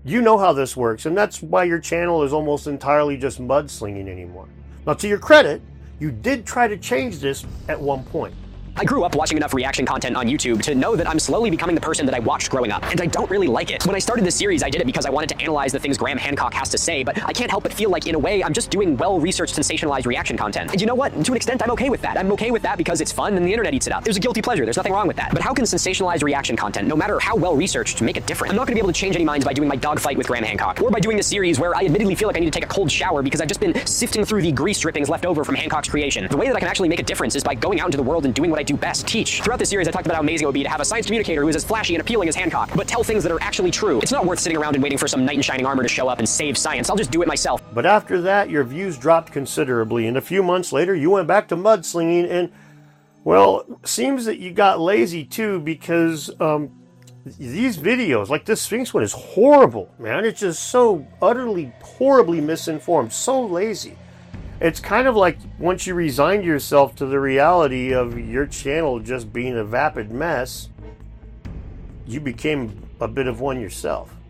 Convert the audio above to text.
You know how this works, and that's why your channel is almost entirely just mudslinging anymore. Now, to your credit, you did try to change this at one point. I grew up watching enough reaction content on YouTube to know that I'm slowly becoming the person that I watched growing up, and I don't really like it. When I started this series, I did it because I wanted to analyze the things Graham Hancock has to say, but I can't help but feel like, in a way, I'm just doing well-researched, sensationalized reaction content. And you know what? To an extent, I'm okay with that. I'm okay with that because it's fun and the internet eats it up. There's a guilty pleasure. There's nothing wrong with that. But how can sensationalized reaction content, no matter how well-researched, make a difference? I'm not going to be able to change any minds by doing my dogfight with Graham Hancock, or by doing this series where I admittedly feel like I need to take a cold shower because I've just been sifting through the grease drippings left over from Hancock's creation. The way that I can actually make a difference is by going out into the world and doing what I do best, teach. Throughout this series, I talked about how amazing it would be to have a science communicator who is as flashy and appealing as Hancock, but tell things that are actually true. It's not worth sitting around and waiting for some knight in shining armor to show up and save science. I'll just do it myself. But after that, your views dropped considerably, and a few months later, you went back to mudslinging, and, well, seems that you got lazy, too, because, these videos, like this Sphinx one, is horrible, man. It's just so utterly, horribly misinformed, so lazy. It's kind of like once you resigned yourself to the reality of your channel just being a vapid mess, you became a bit of one yourself.